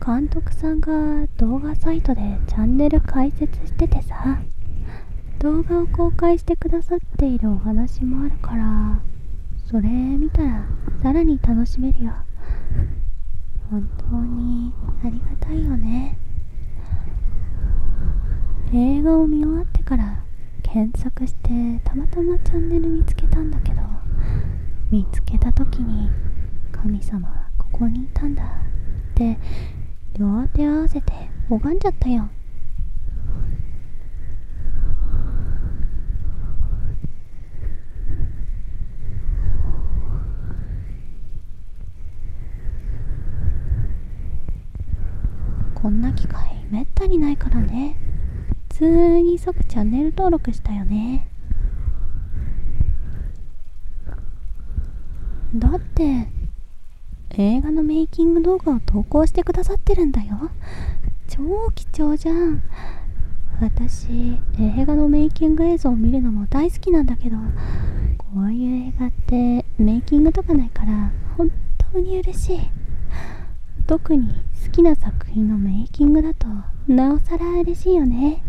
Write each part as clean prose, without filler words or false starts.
監督さんが動画サイトでチャンネル開設しててさ、動画を公開してくださっているお話もあるから、それ見たらさらに楽しめるよ。本当にありがたいよね。映画を見終わってから検索してたまたまチャンネル見つけたんだけど、見つけた時に神様はここにいたんだって両手合わせて拝んじゃったよ。こんな機会めったにないからね。普通に即チャンネル登録したよね。だって映画のメイキング動画を投稿してくださってるんだよ。超貴重じゃん。私映画のメイキング映像を見るのも大好きなんだけど、こういう映画ってメイキングとかないから本当に嬉しい。特に好きな作品のメイキングだとなおさら嬉しいよね。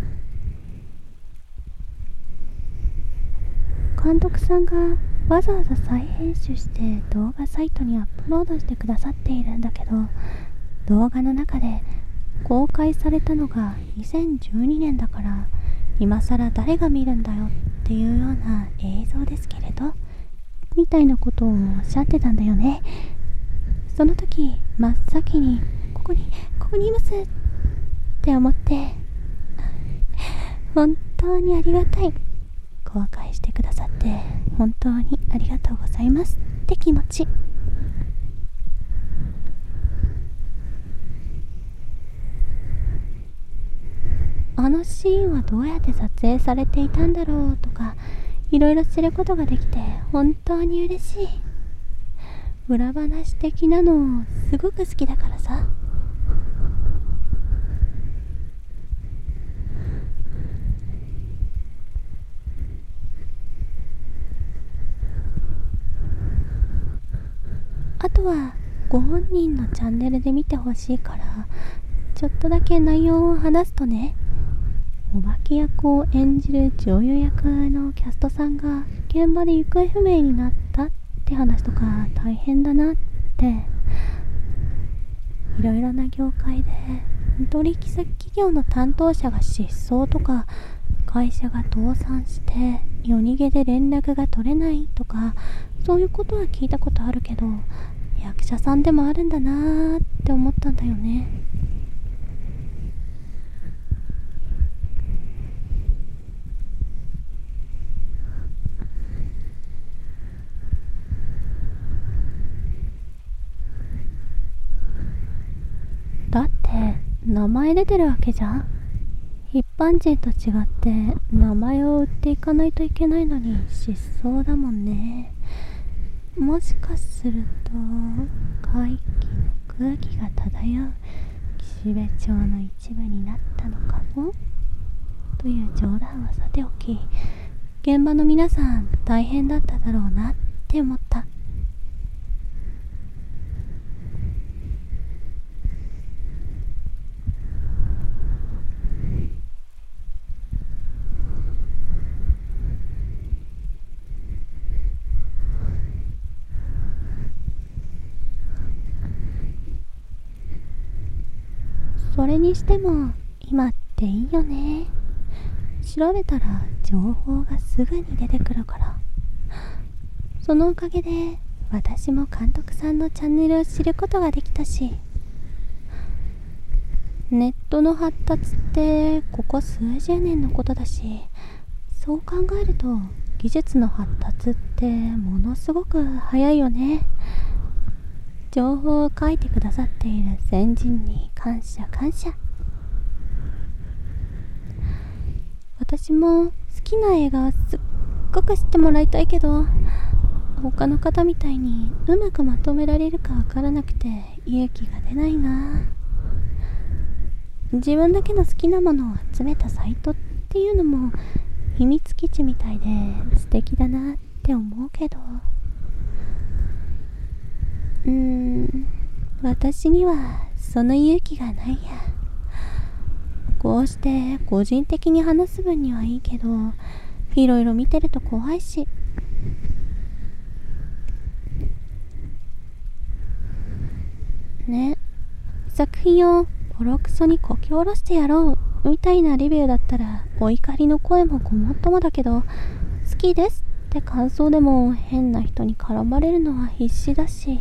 監督さんがわざわざ再編集して動画サイトにアップロードしてくださっているんだけど、動画の中で公開されたのが2012年だから、今更誰が見るんだよっていうような映像ですけれど、みたいなことをおっしゃってたんだよね。その時真っ先にここにいますって思って、本当にありがたい、公開してくださって本当にありがとうございますって気持ち。あのシーンはどうやって撮影されていたんだろうとか、いろいろ知ることができて本当に嬉しい。裏話的なのすごく好きだからさ。あとはご本人のチャンネルで見てほしいから、ちょっとだけ内容を話すとね、お化け役を演じる女優役のキャストさんが現場で行方不明になったって話とか大変だなって。いろいろな業界で取引先企業の担当者が失踪とか、会社が倒産して夜逃げで連絡が取れないとか、そういうことは聞いたことあるけど、役者さんでもあるんだなーって思ったんだよね。だって名前出てるわけじゃん。一般人と違って名前を売っていかないといけないのに失踪だもんね。もしかすると怪奇の空気が漂う岸辺町の一部になったのかもという冗談はさておき、現場の皆さん大変だっただろうなって思った。それにしても今っていいよね。調べたら情報がすぐに出てくるから。そのおかげで私も監督さんのチャンネルを知ることができたし、ネットの発達ってここ数十年のことだし、そう考えると技術の発達ってものすごく早いよね。情報を書いてくださっている先人に感謝感謝。私も好きな映画をすっごく知ってもらいたいけど、他の方みたいにうまくまとめられるかわからなくて勇気が出ないな。自分だけの好きなものを集めたサイトっていうのも秘密基地みたいで素敵だなって思うけど、私にはその勇気がないや。こうして個人的に話す分にはいいけど、いろいろ見てると怖いし。ね、作品をボロクソにこき下ろしてやろうみたいなレビューだったらお怒りの声もごもっともだけど、好きですって感想でも変な人に絡まれるのは必死だし。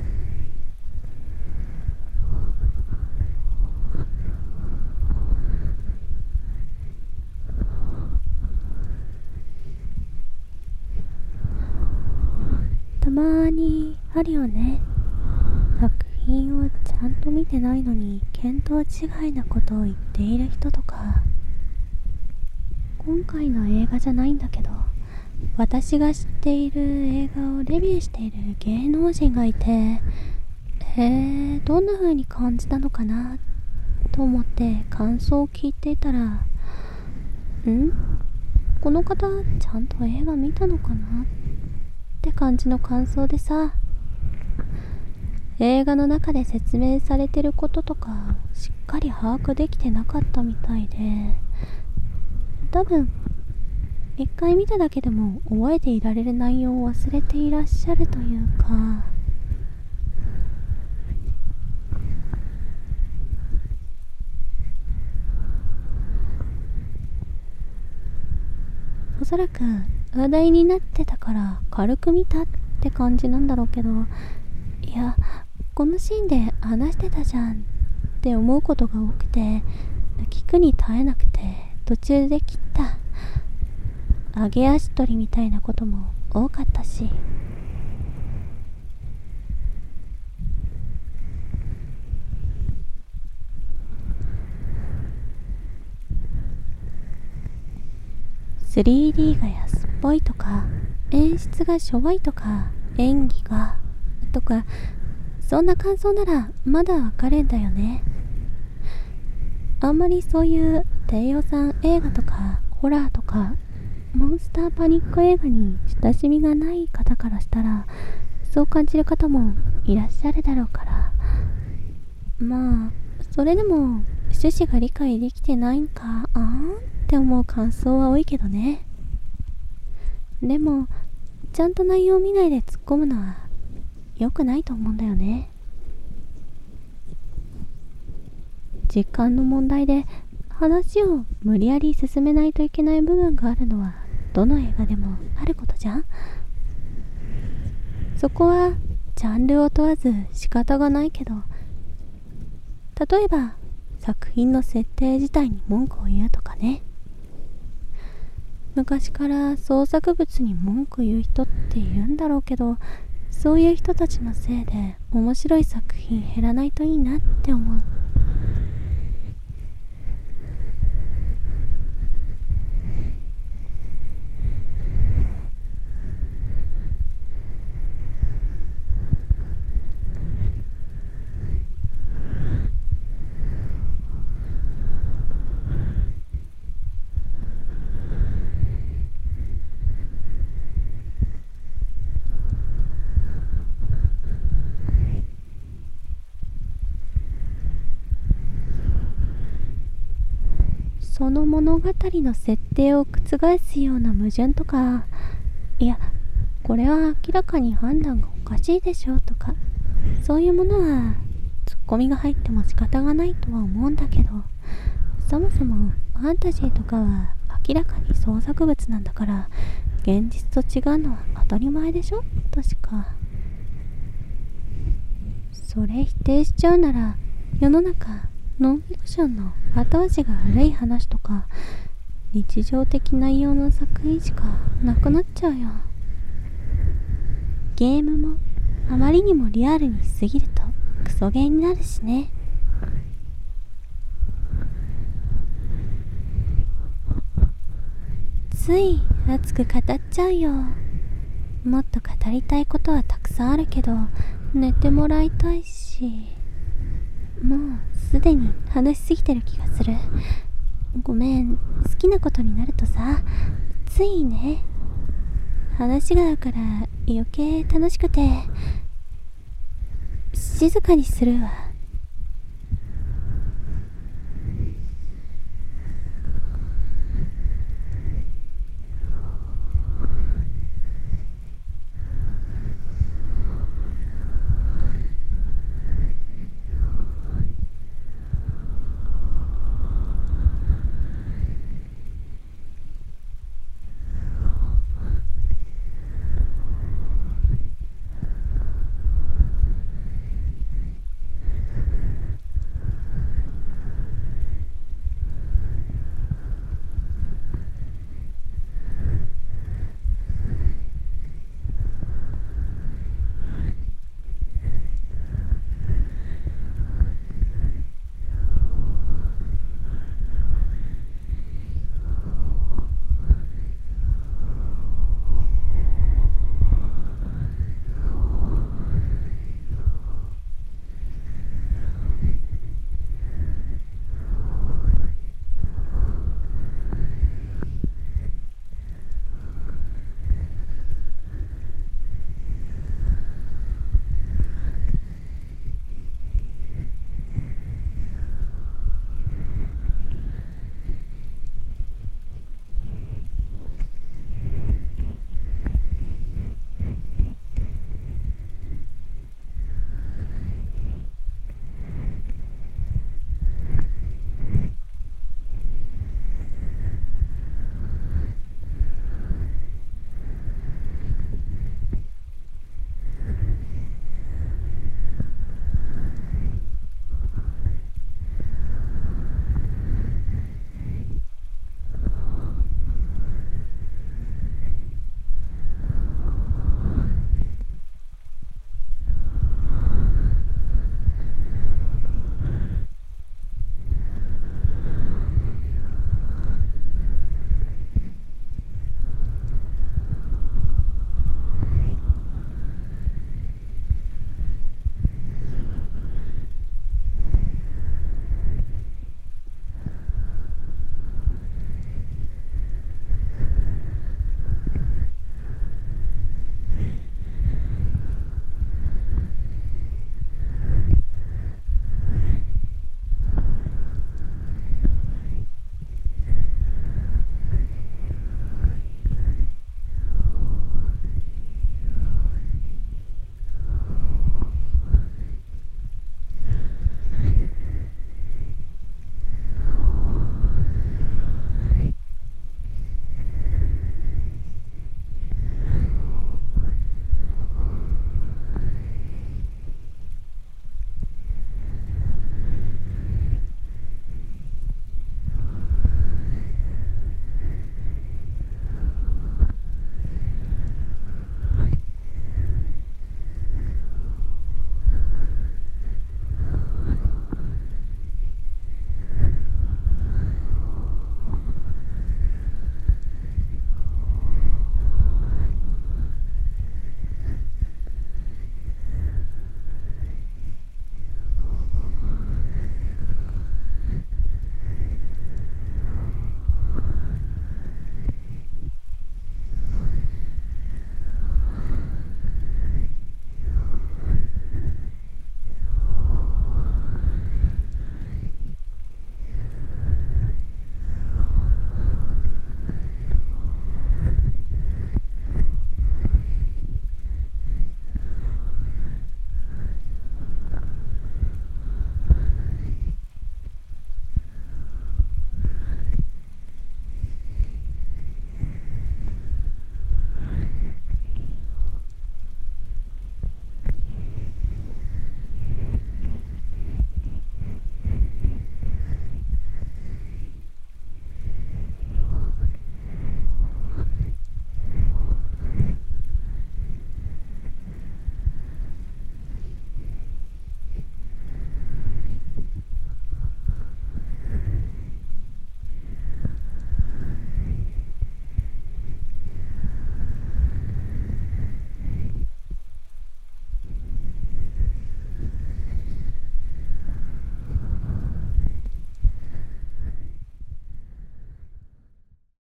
たまにあるよね。作品をちゃんと見てないのに見当違いなことを言っている人とか。今回の映画じゃないんだけど、私が知っている映画をレビューしている芸能人がいて、どんな風に感じたのかなと思って感想を聞いていたら、この方ちゃんと映画見たのかなって感じの感想でさ、映画の中で説明されてることとかしっかり把握できてなかったみたいで、多分一回見ただけでも覚えていられる内容を忘れていらっしゃるというか。おそらく話題になってたから軽く見たって感じなんだろうけど、いや、このシーンで話してたじゃんって思うことが多くて、聞くに耐えなくて途中で切った。揚げ足取りみたいなことも多かったし。3D が安っぽいとか、演出がしょぼいとか、演技がとか、そんな感想ならまだわかるんだよね。あんまりそういう低予算映画とかホラーとかモンスターパニック映画に親しみがない方からしたらそう感じる方もいらっしゃるだろうから、まあそれでも趣旨が理解できてないんかって思う感想は多いけどね。でもちゃんと内容を見ないで突っ込むのは良くないと思うんだよね。時間の問題で話を無理やり進めないといけない部分があるのはどの映画でもあることじゃん。そこはジャンルを問わず仕方がないけど、例えば作品の設定自体に文句を言うとかね。昔から創作物に文句言う人っているんだろうけど、そういう人たちのせいで面白い作品減らないといいなって思う。その物語の設定を覆すような矛盾とか、いやこれは明らかに判断がおかしいでしょとか、そういうものはツッコミが入っても仕方がないとは思うんだけど、そもそもファンタジーとかは明らかに創作物なんだから、現実と違うのは当たり前でしょ確か。それ否定しちゃうなら、世の中ノンフィクションの後味が悪い話とか日常的内容の作品しかなくなっちゃうよ。ゲームもあまりにもリアルにしすぎるとクソゲーになるしね。つい熱く語っちゃうよ。もっと語りたいことはたくさんあるけど、寝てもらいたいし、もうすでに話しすぎてる気がする。ごめん、好きなことになるとさ、ついね、話があるから余計楽しくて、静かにするわ。